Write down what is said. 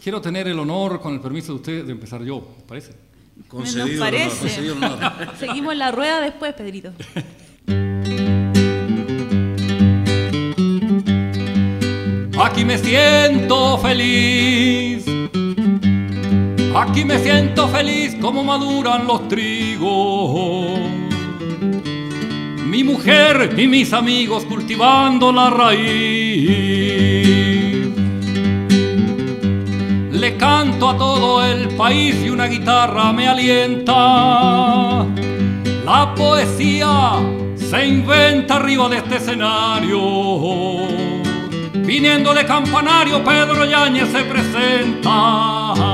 Quiero tener el honor, con el permiso de usted, de empezar yo, ¿me parece? Concedido el honor, concedido el honor. Seguimos la rueda después, Pedrito. Aquí me siento feliz. Aquí me siento feliz como maduran los trigos. Mi mujer y mis amigos cultivando la raíz. Le canto a todo el país y una guitarra me alienta. La poesía se inventa arriba de este escenario. Viniendo de Campanario, Pedro Yáñez se presenta.